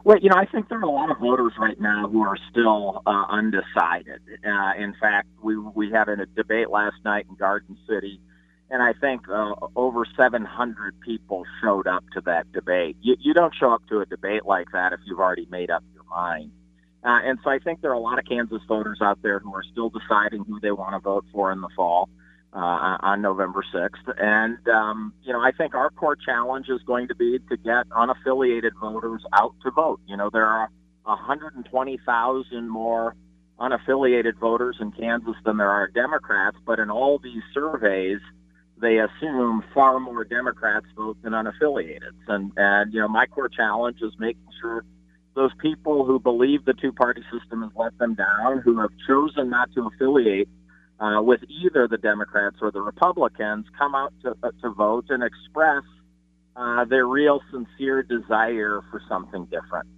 Well, I think there are a lot of voters right now who are still undecided. In fact, we had a debate last night in Garden City, and I think over 700 people showed up to that debate. You don't show up to a debate like that if you've already made up your mind. And so I think there are a lot of Kansas voters out there who are still deciding who they want to vote for in the fall on November 6th. And, I think our core challenge is going to be to get unaffiliated voters out to vote. There are 120,000 more unaffiliated voters in Kansas than there are Democrats, but in all these surveys, they assume far more Democrats vote than unaffiliated. And my core challenge is making sure those people who believe the two-party system has let them down, who have chosen not to affiliate with either the Democrats or the Republicans, come out to vote and express their real sincere desire for something different.